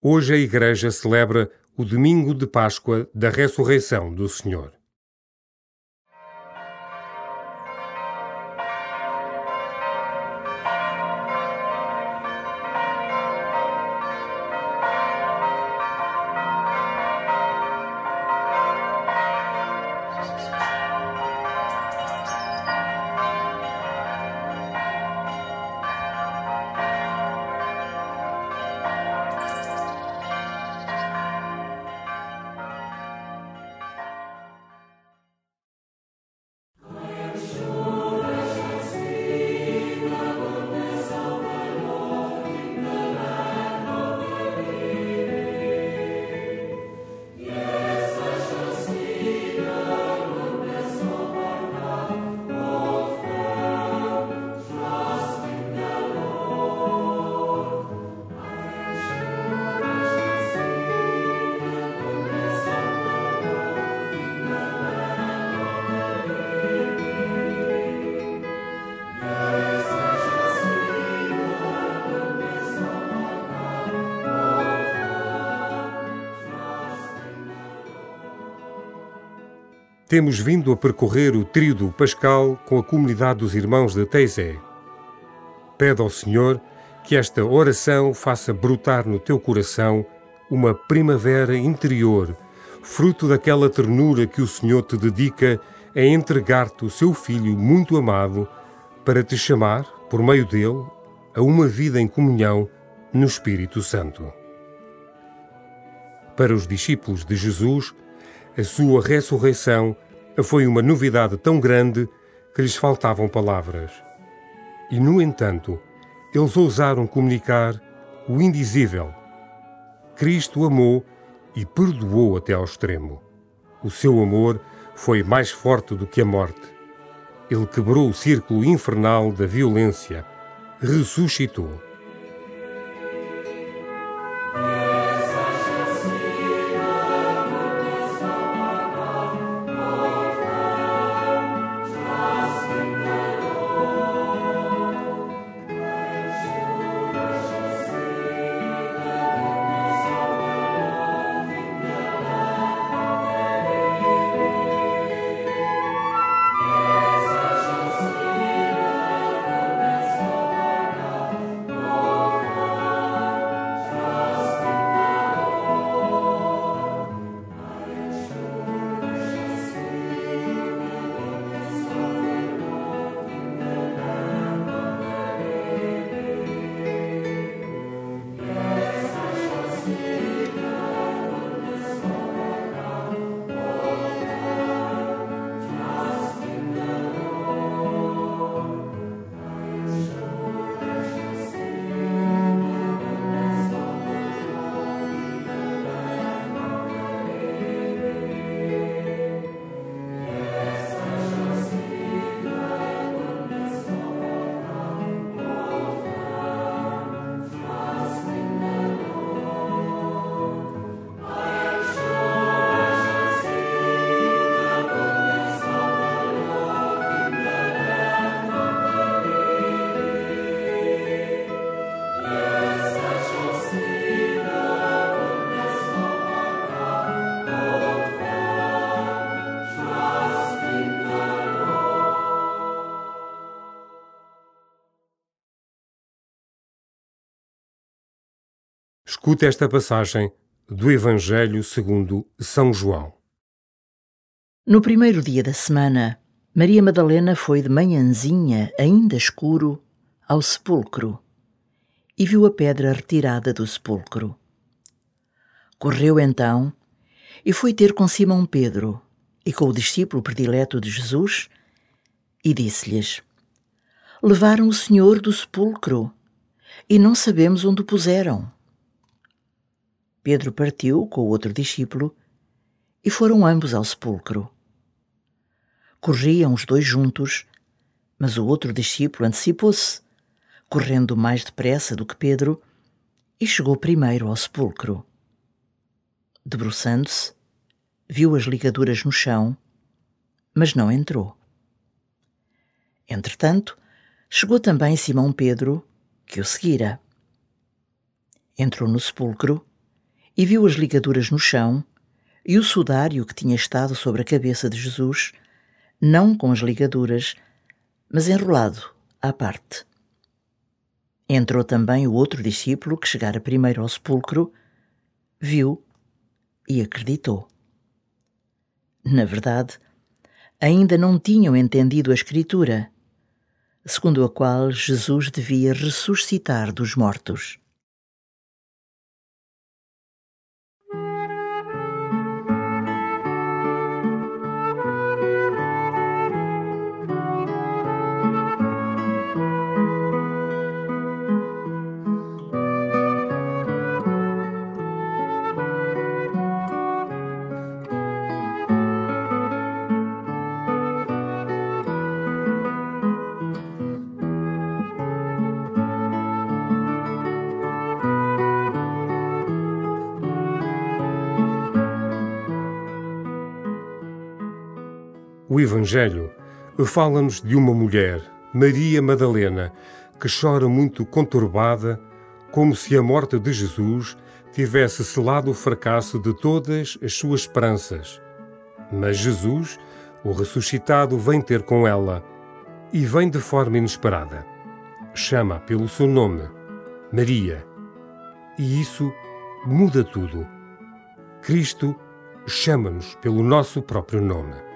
Hoje a Igreja celebra o domingo de Páscoa da Ressurreição do Senhor. Temos vindo a percorrer o tríodo pascal com a comunidade dos irmãos de Taizé. Pede ao Senhor que esta oração faça brotar no teu coração uma primavera interior, fruto daquela ternura que o Senhor te dedica a entregar-te o seu Filho muito amado para te chamar, por meio dele, a uma vida em comunhão no Espírito Santo. Para os discípulos de Jesus, a sua ressurreição foi uma novidade tão grande que lhes faltavam palavras. E, no entanto, eles ousaram comunicar o indizível. Cristo amou e perdoou até ao extremo. O seu amor foi mais forte do que a morte. Ele quebrou o círculo infernal da violência, ressuscitou. Escuta esta passagem do Evangelho segundo São João. No primeiro dia da semana, Maria Madalena foi de manhãzinha, ainda escuro, ao sepulcro e viu a pedra retirada do sepulcro. Correu então e foi ter com Simão Pedro e com o discípulo predileto de Jesus e disse-lhes: Levaram o Senhor do sepulcro e não sabemos onde o puseram. Pedro partiu com o outro discípulo e foram ambos ao sepulcro. Corriam os dois juntos, mas o outro discípulo antecipou-se, correndo mais depressa do que Pedro, e chegou primeiro ao sepulcro. Debruçando-se, viu as ligaduras no chão, mas não entrou. Entretanto, chegou também Simão Pedro, que o seguira. Entrou no sepulcro e viu as ligaduras no chão e o sudário que tinha estado sobre a cabeça de Jesus, não com as ligaduras, mas enrolado à parte. Entrou também o outro discípulo que chegara primeiro ao sepulcro, viu e acreditou. Na verdade, ainda não tinham entendido a Escritura, segundo a qual Jesus devia ressuscitar dos mortos. O Evangelho fala-nos de uma mulher, Maria Madalena, que chora muito conturbada, como se a morte de Jesus tivesse selado o fracasso de todas as suas esperanças. Mas Jesus, o ressuscitado, vem ter com ela e vem de forma inesperada. Chama-a pelo seu nome, Maria. E isso muda tudo. Cristo chama-nos pelo nosso próprio nome.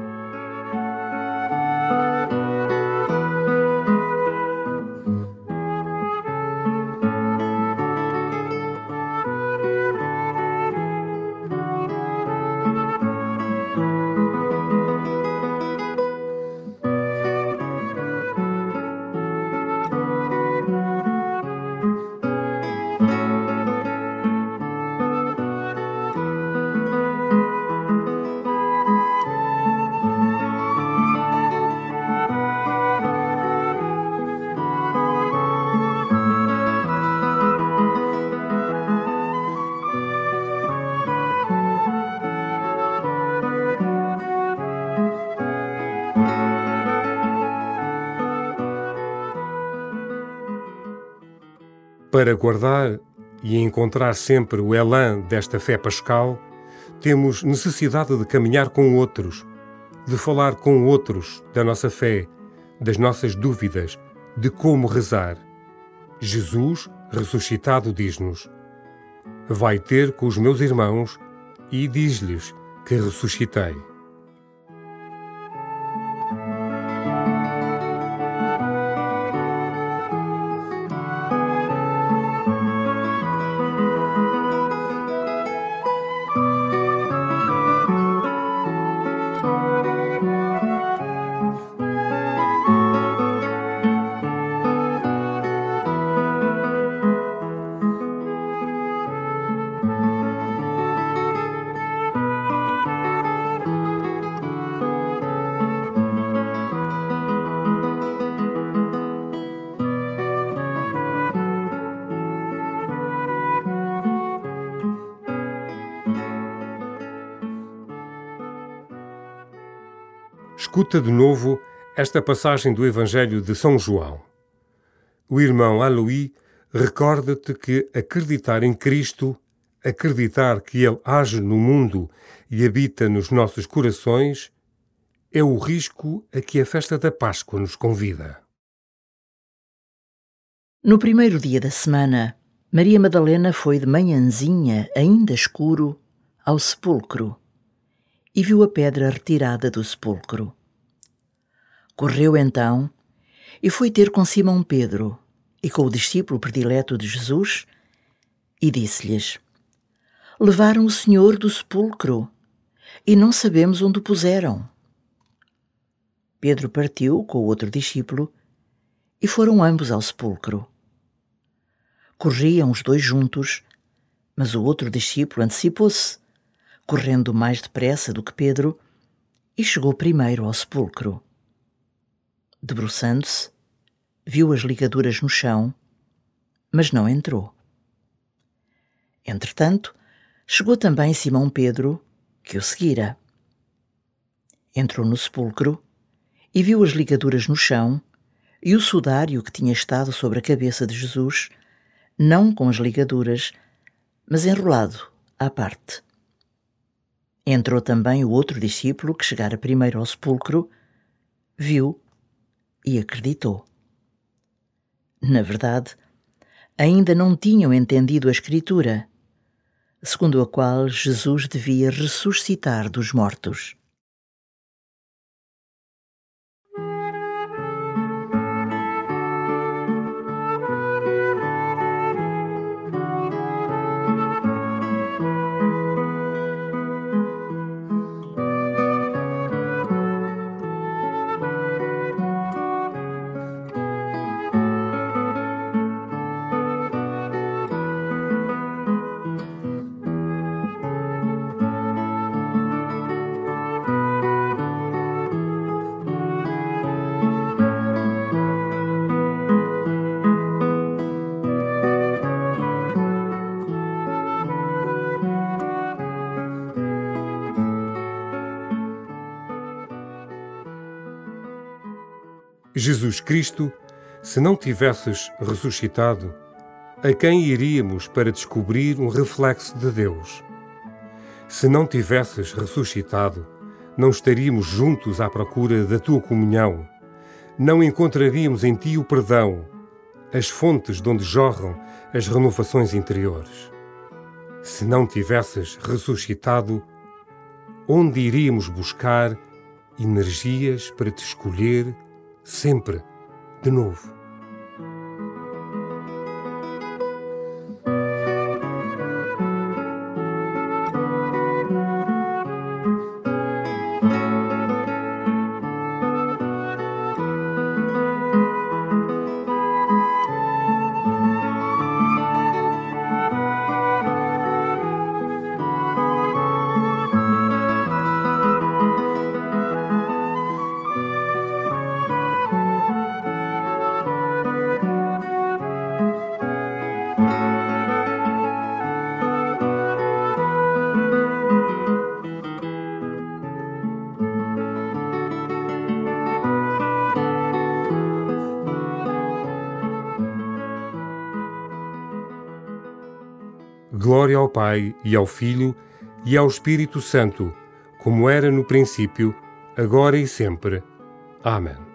Para guardar e encontrar sempre o elan desta fé pascal, temos necessidade de caminhar com outros, de falar com outros da nossa fé, das nossas dúvidas, de como rezar. Jesus, ressuscitado, diz-nos: vai ter com os meus irmãos e diz-lhes que ressuscitei. Escuta de novo esta passagem do Evangelho de São João. O irmão Aloí recorda-te que acreditar em Cristo, acreditar que Ele age no mundo e habita nos nossos corações, é o risco a que a festa da Páscoa nos convida. No primeiro dia da semana, Maria Madalena foi de manhãzinha, ainda escuro, ao sepulcro e viu a pedra retirada do sepulcro. Correu então e foi ter com Simão Pedro e com o discípulo predileto de Jesus e disse-lhes: levaram o Senhor do sepulcro e não sabemos onde o puseram. Pedro partiu com o outro discípulo e foram ambos ao sepulcro. Corriam os dois juntos, mas o outro discípulo antecipou-se, correndo mais depressa do que Pedro, e chegou primeiro ao sepulcro. Debruçando-se, viu as ligaduras no chão, mas não entrou. Entretanto, chegou também Simão Pedro, que o seguira. Entrou no sepulcro e viu as ligaduras no chão e o sudário que tinha estado sobre a cabeça de Jesus, não com as ligaduras, mas enrolado à parte. Entrou também o outro discípulo que chegara primeiro ao sepulcro, viu e acreditou. Na verdade, ainda não tinham entendido a Escritura, segundo a qual Jesus devia ressuscitar dos mortos. Jesus Cristo, se não tivesses ressuscitado, a quem iríamos para descobrir um reflexo de Deus? Se não tivesses ressuscitado, não estaríamos juntos à procura da tua comunhão, não encontraríamos em ti o perdão, as fontes de onde jorram as renovações interiores. Se não tivesses ressuscitado, onde iríamos buscar energias para te escolher sempre de novo? Glória ao Pai, e ao Filho, e ao Espírito Santo, como era no princípio, agora e sempre. Amém.